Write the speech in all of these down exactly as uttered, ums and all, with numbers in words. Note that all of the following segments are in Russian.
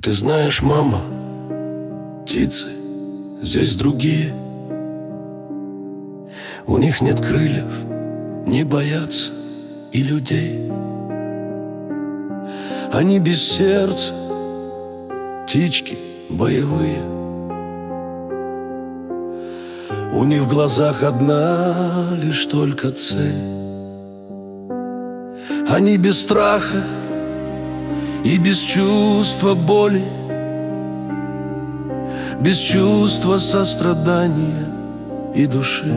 Ты знаешь, мама, птицы здесь другие. У них нет крыльев, не боятся и людей. Они без сердца, птички боевые. У них в глазах одна лишь только цель. Они без страха и без чувства боли, без чувства сострадания и души.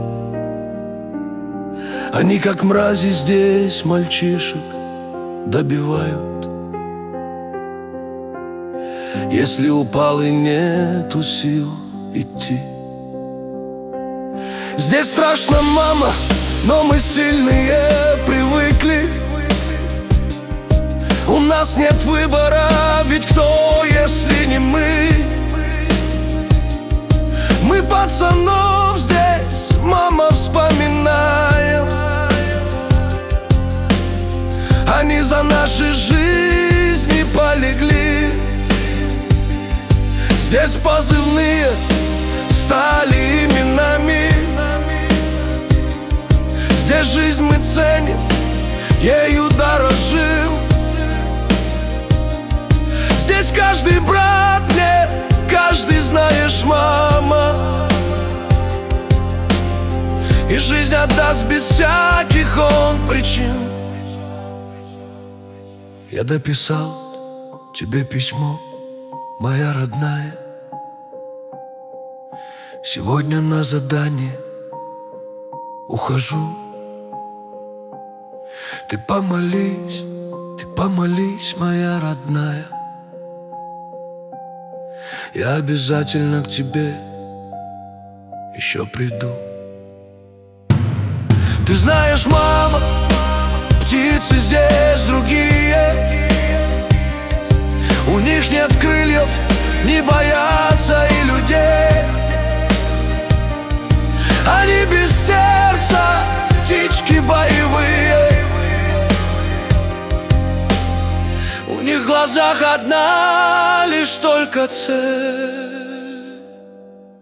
Они, как мрази, здесь мальчишек добивают. Если упал и нету сил идти. Здесь страшно, мама, но мы сильные привыкли. У нас нет выбора, ведь кто, если не мы? Мы пацанов здесь, мама, вспоминаем. Они за наши жизни полегли. Здесь позывные стали именами. Здесь жизнь мы ценим, ею дорожим. Здесь каждый брат мне, каждый, знаешь, мама. И жизнь отдаст без всяких он причин. Я дописал тебе письмо, моя родная. Сегодня на задание ухожу. Ты помолись, ты помолись, моя родная. Я обязательно к тебе еще приду. Ты знаешь, мама, птицы здесь другие. У них нет крыльев, не боятся и людей. Они без сердца, птички боевые. У них в глазах одна лишь только цель.